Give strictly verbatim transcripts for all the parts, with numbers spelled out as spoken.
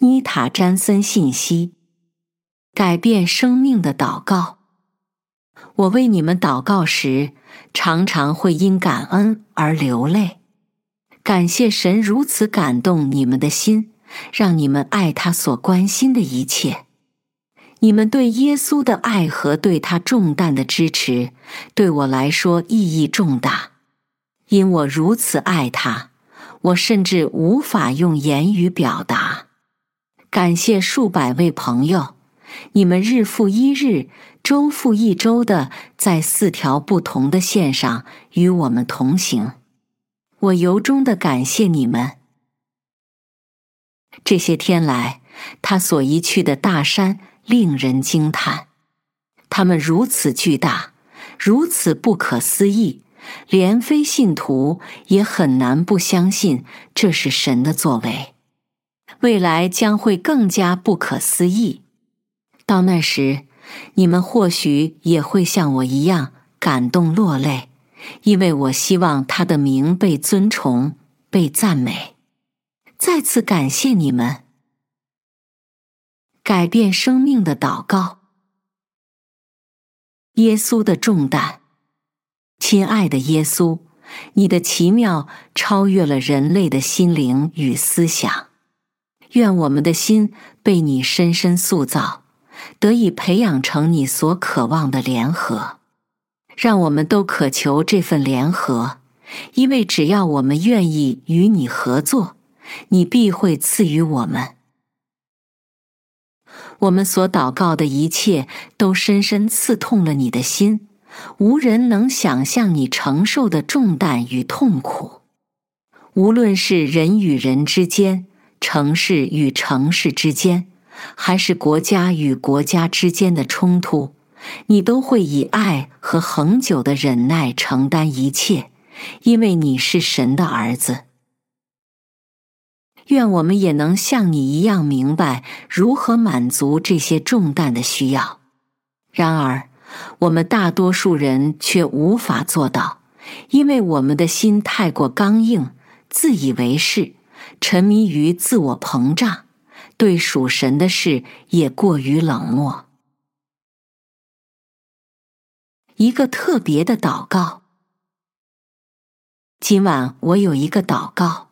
妮塔·詹森信息：改变生命的祷告。我为你们祷告时，常常会因感恩而流泪。感谢神如此感动你们的心，让你们爱他所关心的一切。你们对耶稣的爱和对他重担的支持，对我来说意义重大。因我如此爱他，我甚至无法用言语表达。感谢数百位朋友，你们日复一日、周复一周地在四条不同的线上与我们同行。我由衷地感谢你们。这些天来，他所移去的大山令人惊叹，它们如此巨大，如此不可思议，连非信徒也很难不相信这是神的作为。未来将会更加不可思议。到那时，你们或许也会像我一样感动落泪，因为我希望他的名被尊崇、被赞美。再次感谢你们。改变生命的祷告。耶稣的重担。亲爱的耶稣，你的奇妙超越了人类的心灵与思想。愿我们的心被你深深塑造，得以培养成你所渴望的联合。让我们都渴求这份联合，因为只要我们愿意与你合作，你必会赐予我们。我们所祷告的一切都深深刺痛了你的心，无人能想象你承受的重担与痛苦。无论是人与人之间，城市与城市之间，还是国家与国家之间的冲突，你都会以爱和恒久的忍耐承担一切，因为你是神的儿子。愿我们也能像你一样明白如何满足这些重担的需要。然而，我们大多数人却无法做到，因为我们的心太过刚硬，自以为是，沉迷于自我膨胀，对属神的事也过于冷漠。一个特别的祷告。今晚我有一个祷告。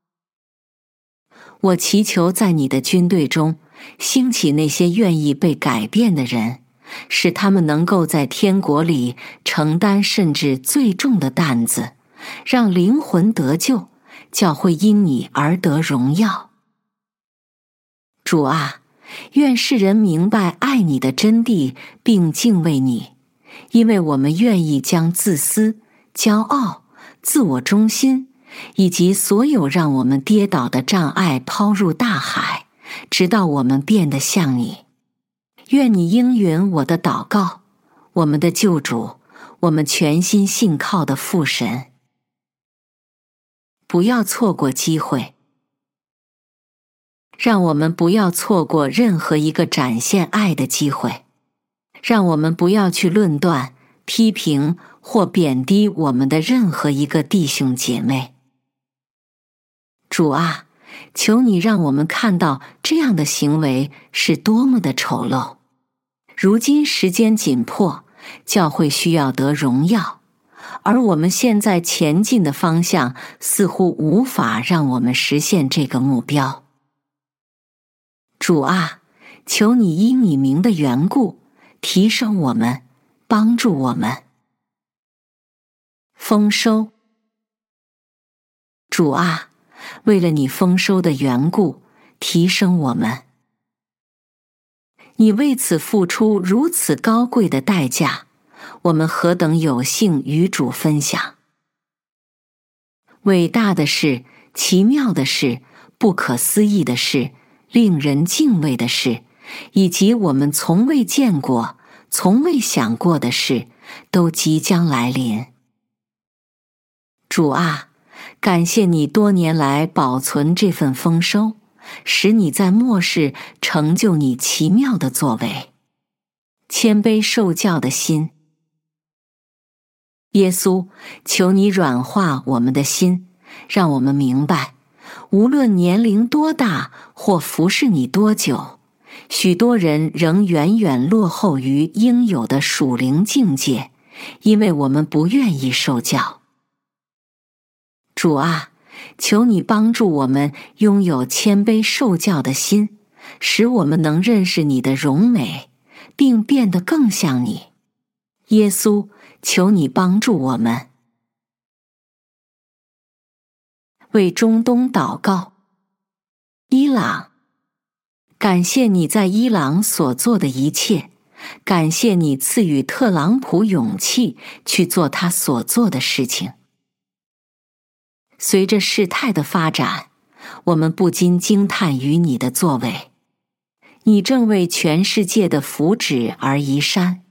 我祈求在你的军队中兴起那些愿意被改变的人，使他们能够在天国里承担甚至最重的担子，让灵魂得救，教会因你而得荣耀。主啊，愿世人明白爱你的真谛并敬畏你，因为我们愿意将自私、骄傲、自我中心以及所有让我们跌倒的障碍抛入大海，直到我们变得像你。愿你应允我的祷告，我们的救主，我们全心信靠的父神。不要错过机会。让我们不要错过任何一个展现爱的机会。让我们不要去论断、批评或贬低我们的任何一个弟兄姐妹。主啊，求你让我们看到这样的行为是多么的丑陋。如今时间紧迫，教会需要得荣耀，而我们现在前进的方向似乎无法让我们实现这个目标。主啊，求你因你名的缘故，提升我们，帮助我们。丰收。主啊，为了你丰收的缘故，提升我们。你为此付出如此高贵的代价，我们何等有幸与主分享。伟大的事，奇妙的事，不可思议的事，令人敬畏的事，以及我们从未见过、从未想过的事，都即将来临。主啊，感谢你多年来保存这份丰收，使你在末世成就你奇妙的作为。谦卑受教的心。耶稣，求你软化我们的心，让我们明白， 无论年龄多大或服侍你多久，许多人仍远远落后于应有的属灵境界，因为我们不愿意受教。主啊，求你帮助我们拥有谦卑受教的心，使我们能认识你的荣美，并变得更像你。耶稣，求你帮助我们。为中东祷告。伊朗，感谢你在伊朗所做的一切，感谢你赐予特朗普勇气去做他所做的事情。随着事态的发展，我们不禁惊叹于你的作为，你正为全世界的福祉而移山。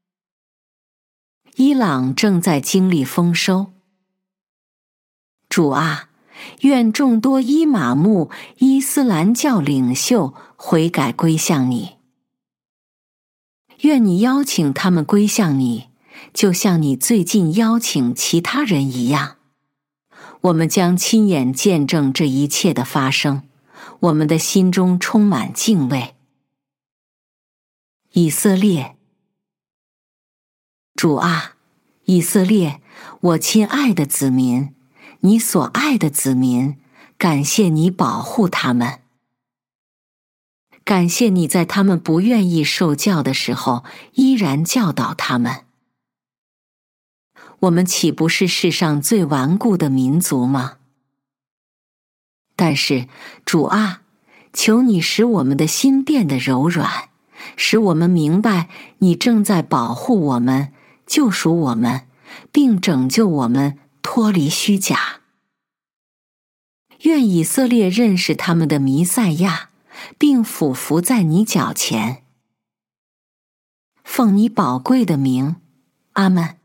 伊朗正在经历丰收。主啊，愿众多伊玛目、伊斯兰教领袖悔改归向你。愿你邀请他们归向你，就像你最近邀请其他人一样。我们将亲眼见证这一切的发生，我们的心中充满敬畏。以色列，主啊，以色列，我亲爱的子民，你所爱的子民，感谢你保护他们。感谢你在他们不愿意受教的时候，依然教导他们。我们岂不是世上最顽固的民族吗？但是，主啊，求你使我们的心变得柔软，使我们明白你正在保护我们，救赎我们，并拯救我们脱离虚假。愿以色列认识他们的弥赛亚，并俯伏在你脚前。奉你宝贵的名，阿们。